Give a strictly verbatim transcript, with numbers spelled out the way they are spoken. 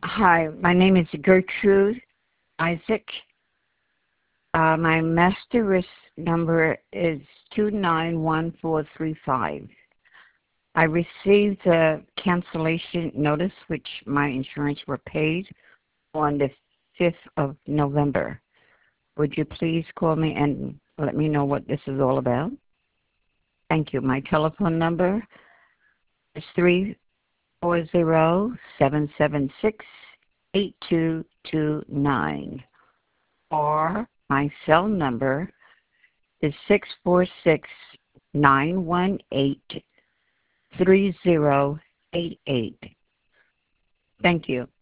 Hi, my name is Gertrude Isaac. Uh, my master risk number is two nine one four three five. I received a cancellation notice, which my insurance were paid on the fifth of November. Would you please call me and let me know what this is all about? Thank you. My telephone number is three four zero, seven seven six, eight two two nine, or my cell number is six four six, nine one eight, three zero eight eight. Thank you.